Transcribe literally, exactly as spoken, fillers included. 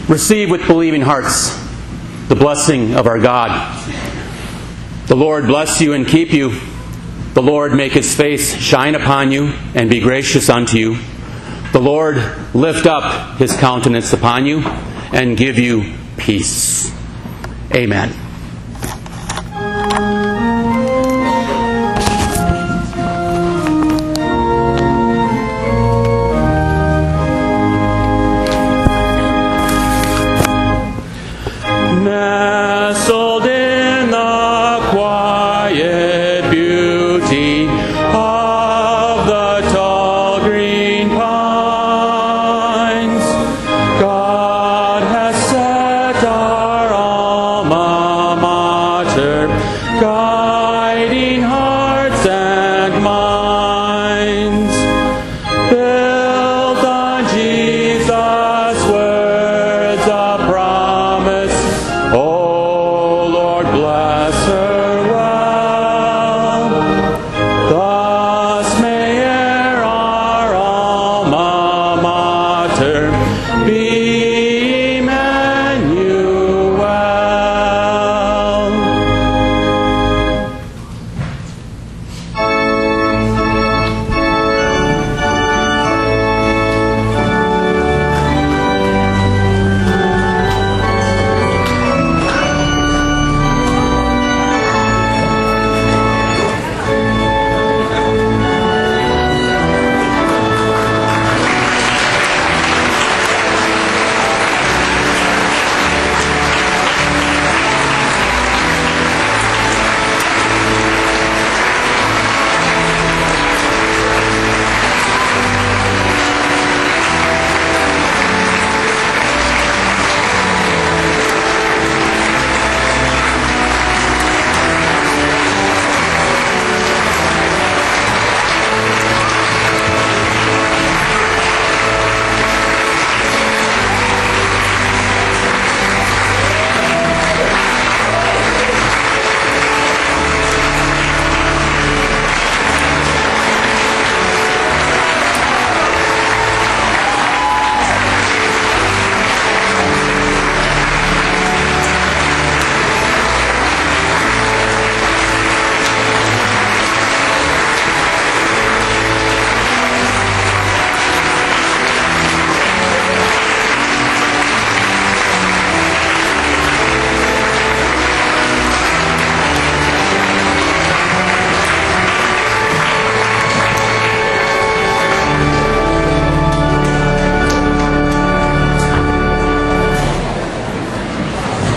Receive with believing hearts the blessing of our God. The Lord bless you and keep you. The Lord make His face shine upon you and be gracious unto you. The Lord lift up His countenance upon you and give you peace. Amen.